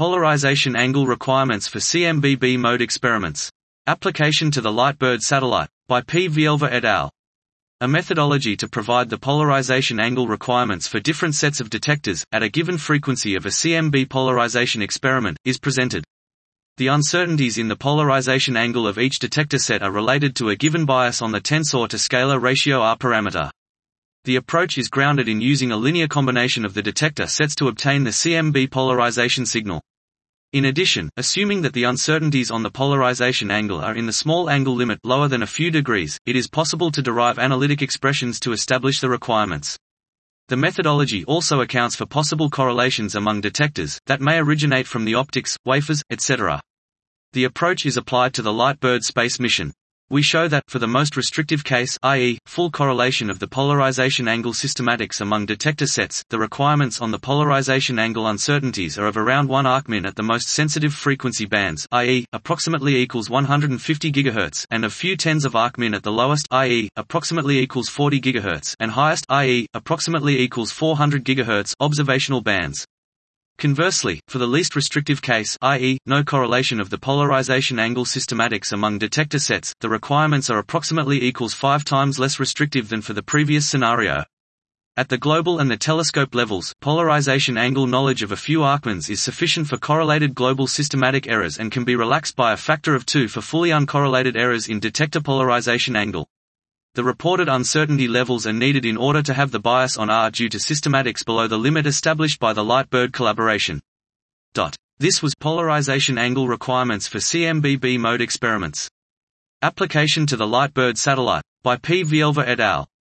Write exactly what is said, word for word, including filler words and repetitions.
Polarization angle requirements for C M B B mode experiments. Application to the Lightbird satellite, by P. Vielver et al. A methodology to provide the polarization angle requirements for different sets of detectors, at a given frequency of a C M B polarization experiment, is presented. The uncertainties in the polarization angle of each detector set are related to a given bias on the tensor to scalar ratio R parameter. The approach is grounded in using a linear combination of the detector sets to obtain the C M B polarization signal. In addition, assuming that the uncertainties on the polarization angle are in the small angle limit lower than a few degrees, it is possible to derive analytic expressions to establish the requirements. The methodology also accounts for possible correlations among detectors, that may originate from the optics, wafers, et cetera. The approach is applied to the Lightbird space mission. We show that, for the most restrictive case, that is, full correlation of the polarization angle systematics among detector sets, the requirements on the polarization angle uncertainties are of around one arcmin at the most sensitive frequency bands, that is, approximately equals one hundred fifty gigahertz, and a few tens of arcmin at the lowest, that is, approximately equals forty gigahertz, and highest, that is, approximately equals four hundred gigahertz, observational bands. Conversely, for the least restrictive case, that is, no correlation of the polarization angle systematics among detector sets, the requirements are approximately equals five times less restrictive than for the previous scenario. At the global and the telescope levels, polarization angle knowledge of a few arcmins is sufficient for correlated global systematic errors and can be relaxed by a factor of two for fully uncorrelated errors in detector polarization angle. The reported uncertainty levels are needed in order to have the bias on R due to systematics below the limit established by the Lightbird collaboration. This was polarization angle requirements for C M B B mode experiments. Application to the Lightbird satellite, by P. Vielver et al.